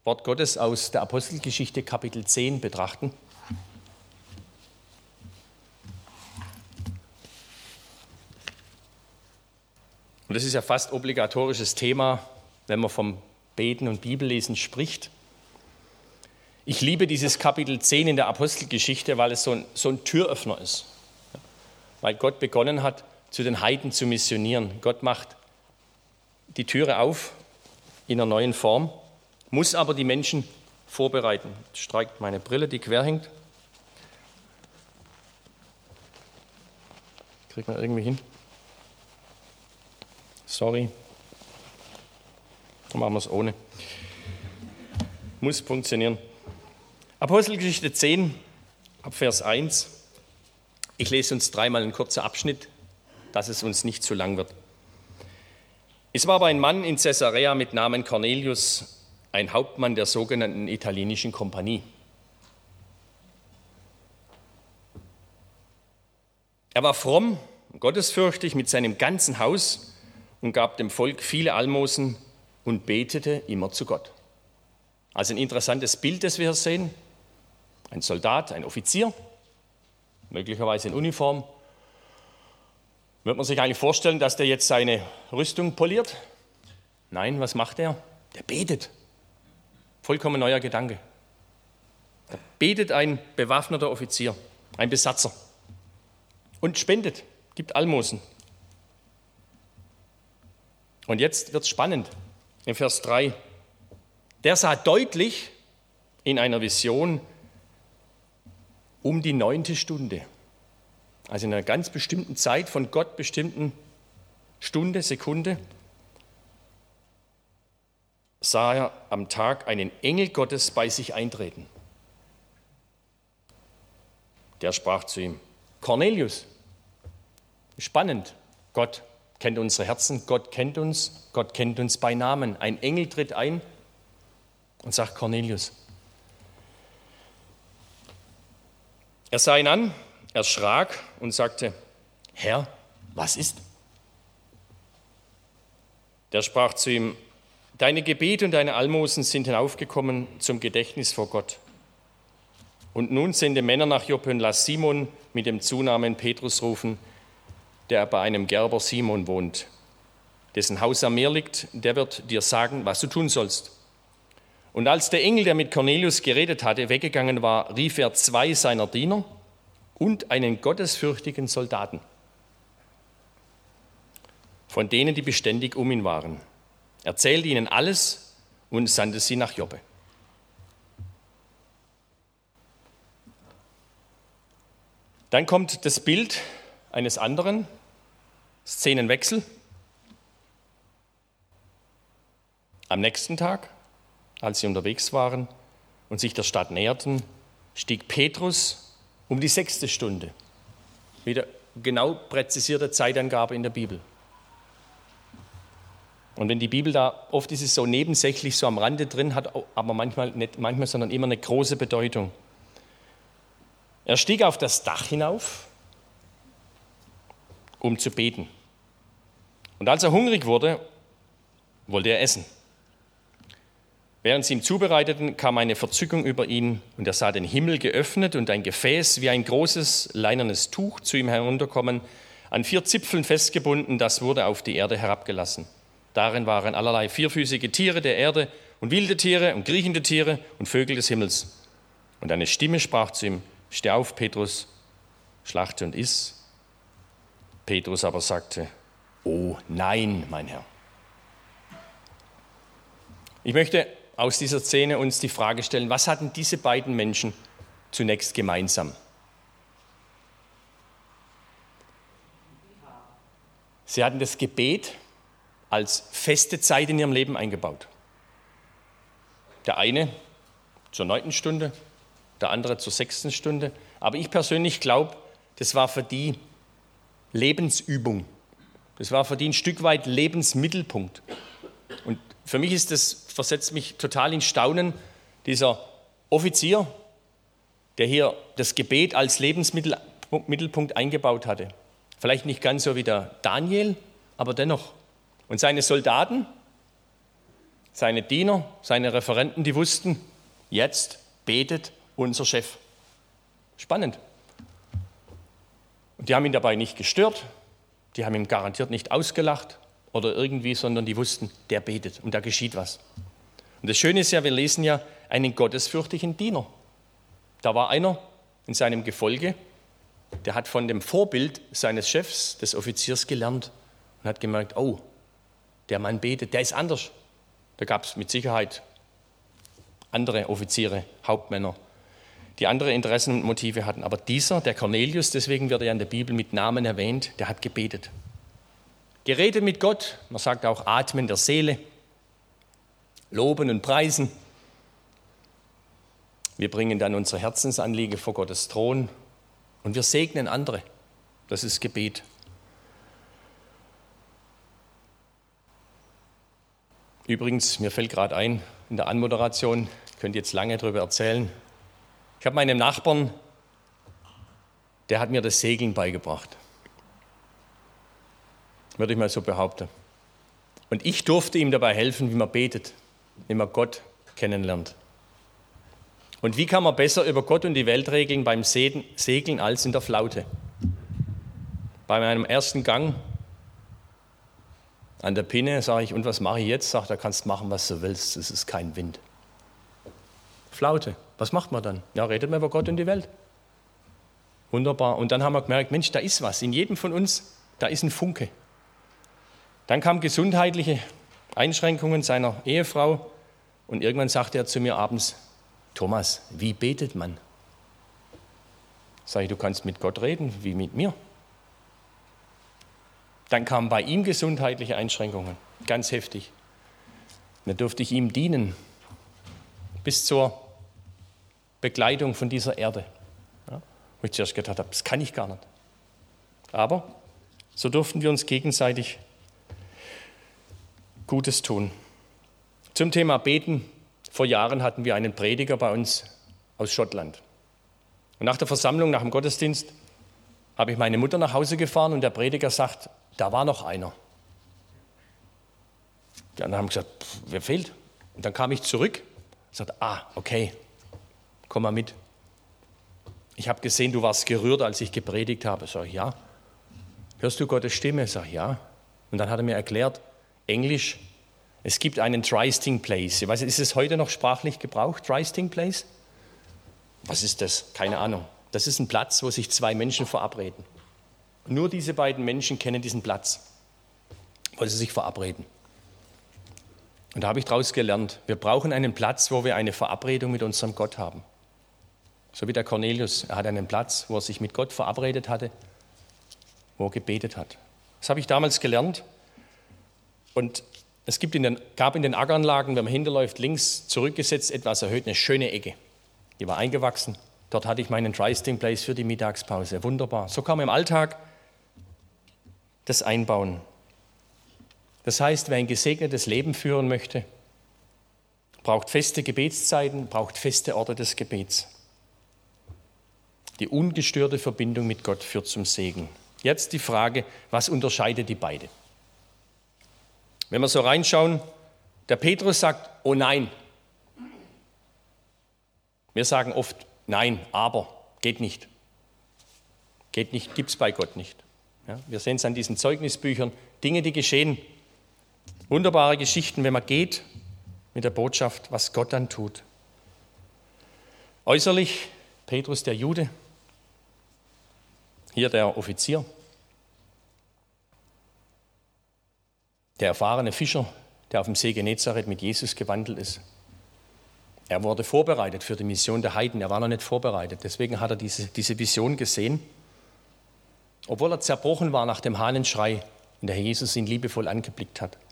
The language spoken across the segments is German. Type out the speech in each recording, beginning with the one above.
Wort Gottes aus der Apostelgeschichte Kapitel 10 betrachten. Und das ist ja fast obligatorisches Thema, wenn man vom Beten und Bibellesen spricht. Ich liebe dieses Kapitel 10 in der Apostelgeschichte, weil es so ein Türöffner ist. Weil Gott begonnen hat, zu den Heiden zu missionieren. Gott macht die Türe auf in einer neuen Form, muss aber die Menschen vorbereiten. Jetzt streikt meine Brille, die quer hängt. Kriegt man irgendwie hin? Sorry. Dann machen wir es ohne. Muss funktionieren. Apostelgeschichte 10, ab Vers 1. Ich lese uns dreimal einen kurzen Abschnitt, dass es uns nicht zu lang wird. Es war aber ein Mann in Caesarea mit Namen Cornelius, ein Hauptmann der sogenannten italienischen Kompanie. Er war fromm, gottesfürchtig mit seinem ganzen Haus und gab dem Volk viele Almosen und betete immer zu Gott. Also ein interessantes Bild, das wir hier sehen. Ein Soldat, ein Offizier, möglicherweise in Uniform. Wird man sich eigentlich vorstellen, dass der jetzt seine Rüstung poliert? Nein, was macht er? Der betet. Vollkommen neuer Gedanke. Da betet ein bewaffneter Offizier, ein Besatzer und spendet, gibt Almosen. Und jetzt wird es spannend. In Vers 3. Der sah deutlich in einer Vision um die 9. Stunde, also in einer ganz bestimmten Zeit, von Gott bestimmten Stunde, Sekunde, sah er am Tag einen Engel Gottes bei sich eintreten. Der sprach zu ihm: Cornelius. Spannend. Gott kennt unsere Herzen, Gott kennt uns bei Namen. Ein Engel tritt ein und sagt: Cornelius. Er sah ihn an, erschrak und sagte: Herr, was ist? Der sprach zu ihm: Deine Gebete und deine Almosen sind hinaufgekommen zum Gedächtnis vor Gott. Und nun sende Männer nach Joppe und lass Simon mit dem Zunamen Petrus rufen, der bei einem Gerber Simon wohnt, dessen Haus am Meer liegt, der wird dir sagen, was du tun sollst. Und als der Engel, der mit Cornelius geredet hatte, weggegangen war, rief er 2 seiner Diener und einen gottesfürchtigen Soldaten, von denen, die beständig um ihn waren. Er erzählte ihnen alles und sandte sie nach Joppe. Dann kommt das Bild eines anderen, Szenenwechsel. Am nächsten Tag, als sie unterwegs waren und sich der Stadt näherten, stieg Petrus um die 6. Stunde. Wieder genau präzisierte Zeitangabe in der Bibel. Und wenn die Bibel da, oft ist es so nebensächlich, so am Rande drin, hat aber manchmal, nicht manchmal, sondern immer eine große Bedeutung. Er stieg auf das Dach hinauf, um zu beten. Und als er hungrig wurde, wollte er essen. Während sie ihm zubereiteten, kam eine Verzückung über ihn und er sah den Himmel geöffnet und ein Gefäß wie ein großes leinernes Tuch zu ihm herunterkommen, an 4 Zipfeln festgebunden, das wurde auf die Erde herabgelassen. Darin waren allerlei vierfüßige Tiere der Erde und wilde Tiere und kriechende Tiere und Vögel des Himmels. Und eine Stimme sprach zu ihm: Steh auf, Petrus, schlachte und iss. Petrus aber sagte: Oh nein, mein Herr. Ich möchte aus dieser Szene uns die Frage stellen, was hatten diese beiden Menschen zunächst gemeinsam? Sie hatten das Gebet als feste Zeit in ihrem Leben eingebaut. Der eine zur 9. Stunde, der andere zur 6. Stunde. Aber ich persönlich glaube, das war für die Lebensübung. Das war für die ein Stück weit Lebensmittelpunkt. Und für mich versetzt mich total in Staunen, dieser Offizier, der hier das Gebet als Lebensmittelpunkt eingebaut hatte. Vielleicht nicht ganz so wie der Daniel, aber dennoch. Und seine Soldaten, Seine Diener, seine Referenten, die wussten, jetzt betet unser Chef. Spannend. Und die haben ihn dabei nicht gestört, die haben ihn garantiert nicht ausgelacht oder irgendwie, sondern die wussten, der betet und da geschieht was. Und das Schöne ist ja, wir lesen ja einen gottesfürchtigen Diener. Da war einer in seinem Gefolge, der hat von dem Vorbild seines Chefs, des Offiziers, gelernt und hat gemerkt, oh, der Mann betet, der ist anders. Da gab es mit Sicherheit andere Offiziere, Hauptmänner, die andere Interessen und Motive hatten. Aber dieser, der Cornelius, deswegen wird er ja in der Bibel mit Namen erwähnt, der hat gebetet. Geredet mit Gott, man sagt auch Atmen der Seele, loben und preisen. Wir bringen dann unsere Herzensanliege vor Gottes Thron und wir segnen andere. Das ist Gebet. Übrigens, mir fällt gerade ein, in der Anmoderation, ich könnte jetzt lange darüber erzählen, ich habe meinem Nachbarn, der hat mir das Segeln beigebracht. Würde ich mal so behaupten. Und ich durfte ihm dabei helfen, wie man betet, wie man Gott kennenlernt. Und wie kann man besser über Gott und die Welt regeln beim Segeln als in der Flaute? Bei meinem ersten Gang an der Pinne sage ich, und was mache ich jetzt? Sagt er, kannst machen, was du willst, es ist kein Wind. Flaute, was macht man dann? Ja, redet man über Gott und die Welt. Wunderbar. Und dann haben wir gemerkt, Mensch, da ist was. In jedem von uns, da ist ein Funke. Dann kamen gesundheitliche Einschränkungen seiner Ehefrau und irgendwann sagte er zu mir abends, Thomas, wie betet man? Sag ich, du kannst mit Gott reden, wie mit mir. Dann kamen bei ihm gesundheitliche Einschränkungen, ganz heftig. Da durfte ich ihm dienen, bis zur Begleitung von dieser Erde. Ja, wo ich zuerst gedacht habe, das kann ich gar nicht. Aber so durften wir uns gegenseitig Gutes tun. Zum Thema Beten. Vor Jahren hatten wir einen Prediger bei uns aus Schottland. Und nach der Versammlung, nach dem Gottesdienst, habe ich meine Mutter nach Hause gefahren und der Prediger sagt, da war noch einer. Ja, dann haben wir gesagt, wer fehlt? Und dann kam ich zurück und sagte, okay, komm mal mit. Ich habe gesehen, du warst gerührt, als ich gepredigt habe. Sag ich, ja. Hörst du Gottes Stimme? Sag ich, ja. Und dann hat er mir erklärt, Englisch, es gibt einen Trysting Place. Ich weiß nicht, ist es heute noch sprachlich gebraucht, Trysting Place? Was ist das? Keine Ahnung. Das ist ein Platz, wo sich zwei Menschen verabreden. Nur diese beiden Menschen kennen diesen Platz, wo sie sich verabreden. Und da habe ich daraus gelernt, wir brauchen einen Platz, wo wir eine Verabredung mit unserem Gott haben. So wie der Cornelius, er hat einen Platz, wo er sich mit Gott verabredet hatte, wo er gebetet hat. Das habe ich damals gelernt. Und es gab in den Ackeranlagen, wenn man hinterläuft, links zurückgesetzt, etwas erhöht, eine schöne Ecke. Die war eingewachsen. Dort hatte ich meinen Trysting Place für die Mittagspause. Wunderbar. So kann man im Alltag das einbauen. Das heißt, wer ein gesegnetes Leben führen möchte, braucht feste Gebetszeiten, braucht feste Orte des Gebets. Die ungestörte Verbindung mit Gott führt zum Segen. Jetzt die Frage, was unterscheidet die beiden? Wenn wir so reinschauen, der Petrus sagt, oh nein. Wir sagen oft, nein, aber, geht nicht. Geht nicht, gibt es bei Gott nicht. Ja, wir sehen es an diesen Zeugnisbüchern, Dinge, die geschehen. Wunderbare Geschichten, wenn man geht mit der Botschaft, was Gott dann tut. Äußerlich, Petrus der Jude, hier der Offizier, der erfahrene Fischer, der auf dem See Genezareth mit Jesus gewandelt ist. Er wurde vorbereitet für die Mission der Heiden, er war noch nicht vorbereitet. Deswegen hat er diese Vision gesehen, obwohl er zerbrochen war nach dem Hahnenschrei und der Herr Jesus ihn liebevoll angeblickt hat.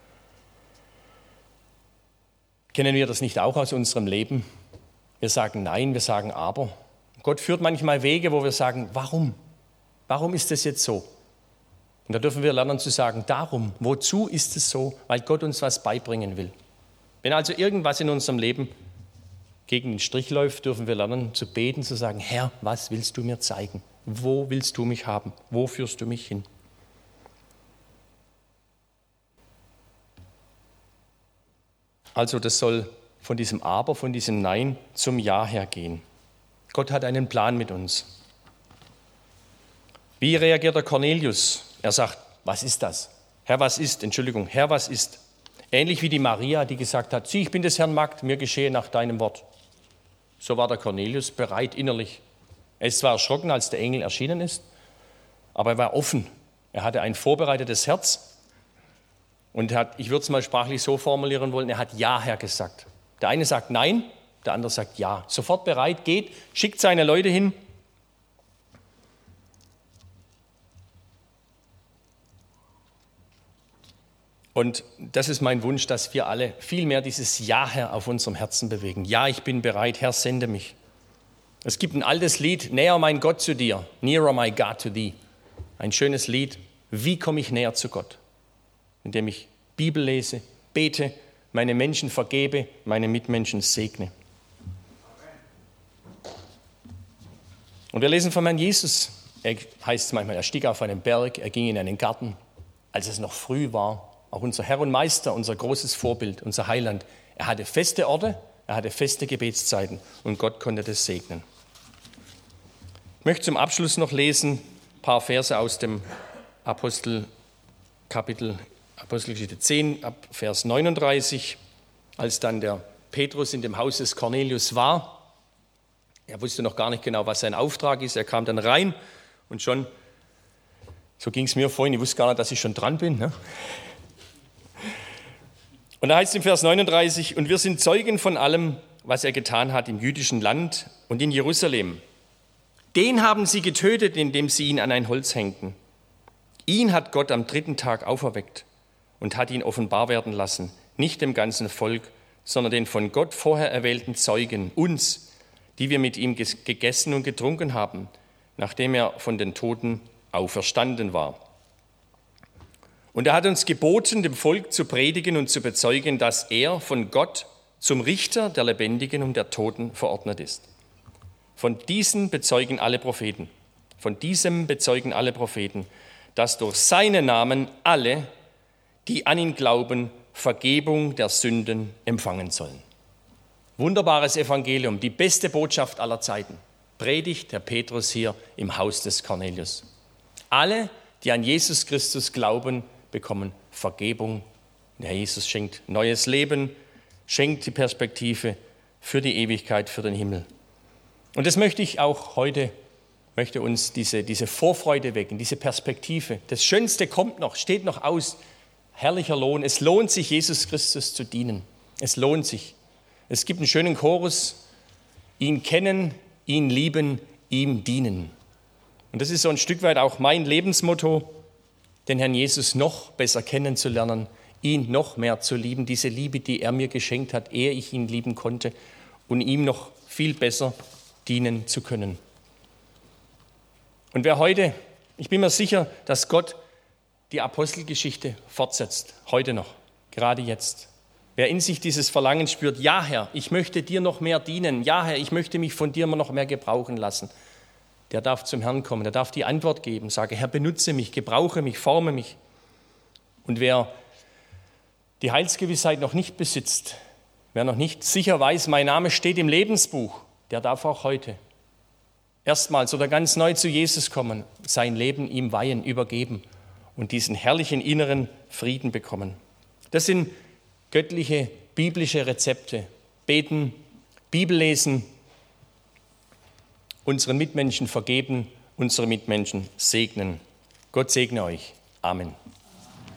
Kennen wir das nicht auch aus unserem Leben? Wir sagen nein, wir sagen aber. Gott führt manchmal Wege, wo wir sagen, warum? Warum ist das jetzt so? Und da dürfen wir lernen zu sagen, darum, wozu ist es so? Weil Gott uns was beibringen will. Wenn also irgendwas in unserem Leben gegen den Strich läuft, dürfen wir lernen zu beten, zu sagen, Herr, was willst du mir zeigen? Wo willst du mich haben? Wo führst du mich hin? Also das soll von diesem Aber, von diesem Nein zum Ja hergehen. Gott hat einen Plan mit uns. Wie reagiert der Cornelius? Er sagt, was ist das? Herr, was ist? Entschuldigung, Herr, was ist? Ähnlich wie die Maria, die gesagt hat, sieh, ich bin des Herrn Magd, mir geschehe nach deinem Wort. So war der Cornelius bereit innerlich. Er ist zwar erschrocken, als der Engel erschienen ist, aber er war offen. Er hatte ein vorbereitetes Herz und ich würde es mal sprachlich so formulieren wollen, er hat Ja, Herr gesagt. Der eine sagt Nein, der andere sagt Ja. Sofort bereit, geht, schickt seine Leute hin. Und das ist mein Wunsch, dass wir alle viel mehr dieses Ja, Herr, auf unserem Herzen bewegen. Ja, ich bin bereit, Herr, sende mich. Es gibt ein altes Lied, Näher mein Gott zu dir, Nearer my God to thee. Ein schönes Lied, wie komme ich näher zu Gott? Indem ich Bibel lese, bete, meine Menschen vergebe, meine Mitmenschen segne. Und wir lesen vom Herrn Jesus, heißt es manchmal, er stieg auf einen Berg, er ging in einen Garten, als es noch früh war. Auch unser Herr und Meister, unser großes Vorbild, unser Heiland. Er hatte feste Orte, er hatte feste Gebetszeiten und Gott konnte das segnen. Ich möchte zum Abschluss noch lesen, ein paar Verse aus dem Apostelgeschichte 10, ab Vers 39, als dann der Petrus in dem Haus des Cornelius war. Er wusste noch gar nicht genau, was sein Auftrag ist. Er kam dann rein und schon, so ging es mir vorhin, ich wusste gar nicht, dass ich schon dran bin, ne? Und da heißt es im Vers 39, und wir sind Zeugen von allem, was er getan hat im jüdischen Land und in Jerusalem. Den haben sie getötet, indem sie ihn an ein Holz hängten. Ihn hat Gott am 3. Tag auferweckt und hat ihn offenbar werden lassen, nicht dem ganzen Volk, sondern den von Gott vorher erwählten Zeugen, uns, die wir mit ihm gegessen und getrunken haben, nachdem er von den Toten auferstanden war. Und er hat uns geboten, dem Volk zu predigen und zu bezeugen, dass er von Gott zum Richter der Lebendigen und der Toten verordnet ist. Von diesem bezeugen alle Propheten, dass durch seinen Namen alle, die an ihn glauben, Vergebung der Sünden empfangen sollen. Wunderbares Evangelium, die beste Botschaft aller Zeiten. Predigt der Petrus hier im Haus des Cornelius. Alle, die an Jesus Christus glauben, bekommen Vergebung. Der Herr Jesus schenkt neues Leben, schenkt die Perspektive für die Ewigkeit, für den Himmel. Und das möchte ich auch heute, möchte uns diese Vorfreude wecken, diese Perspektive. Das Schönste kommt noch, steht noch aus. Herrlicher Lohn. Es lohnt sich, Jesus Christus zu dienen. Es lohnt sich. Es gibt einen schönen Chorus. Ihn kennen, ihn lieben, ihm dienen. Und das ist so ein Stück weit auch mein Lebensmotto, den Herrn Jesus noch besser kennenzulernen, ihn noch mehr zu lieben, diese Liebe, die er mir geschenkt hat, ehe ich ihn lieben konnte, und ihm noch viel besser dienen zu können. Und wer heute, ich bin mir sicher, dass Gott die Apostelgeschichte fortsetzt, heute noch, gerade jetzt. Wer in sich dieses Verlangen spürt, ja Herr, ich möchte dir noch mehr dienen, ja Herr, ich möchte mich von dir noch mehr gebrauchen lassen, der darf zum Herrn kommen, der darf die Antwort geben, sage, Herr, benutze mich, gebrauche mich, forme mich. Und wer die Heilsgewissheit noch nicht besitzt, wer noch nicht sicher weiß, mein Name steht im Lebensbuch, der darf auch heute erstmals oder ganz neu zu Jesus kommen, sein Leben ihm weihen, übergeben und diesen herrlichen inneren Frieden bekommen. Das sind göttliche, biblische Rezepte. Beten, Bibel lesen, unseren Mitmenschen vergeben, unsere Mitmenschen segnen. Gott segne euch. Amen.